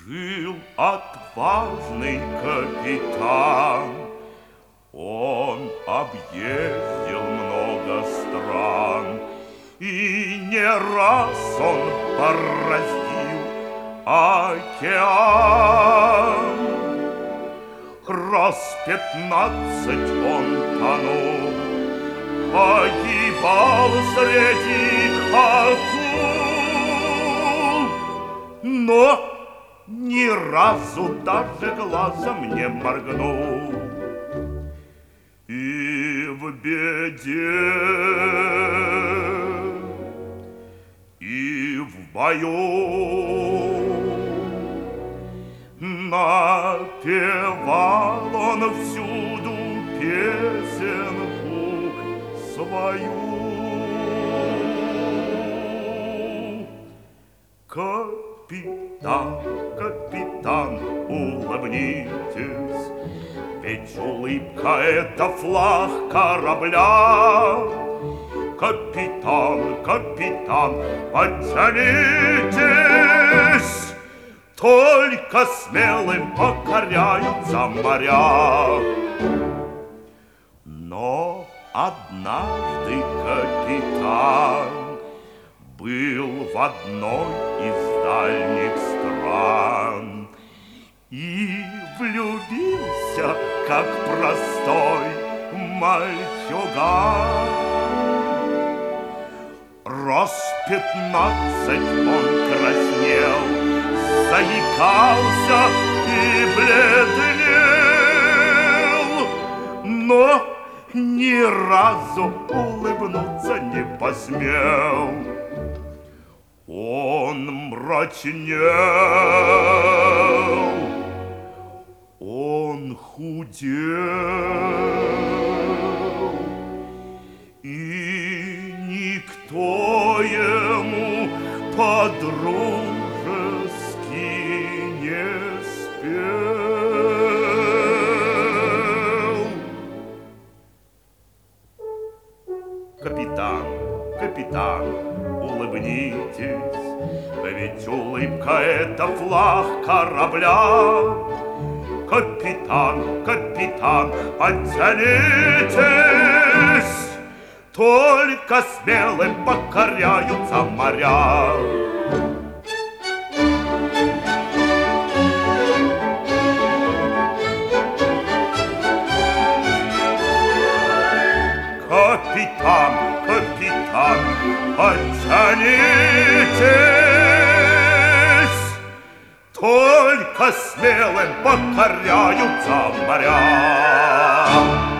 Жил отважный капитан. Он объездил много стран, и не раз он бороздил океан. Раз 15 он тонул, погибал среди акул, но ни разу даже глазом не моргнул. И в беде, и в бою напевал он всюду песенку свою. Капитан, капитан, улыбнитесь, ведь улыбка — это флаг корабля. Капитан, капитан, подтянитесь, только смелым покоряются моря. Но однажды капитан был в одной из дальних стран и влюбился, как простой мальчуган. Раз 15 он краснел, заикался и бледнел, но ни разу улыбнуться не посмел. Он мрачнел, он худел, и никто ему по-дружески не спел. Капитан, капитан, улыбнитесь, ведь улыбка — это флаг корабля. Капитан, капитан, подтянитесь, только смелым покоряются моря. Капитан, капитан, подтянитесь, только смелым покоряются моря.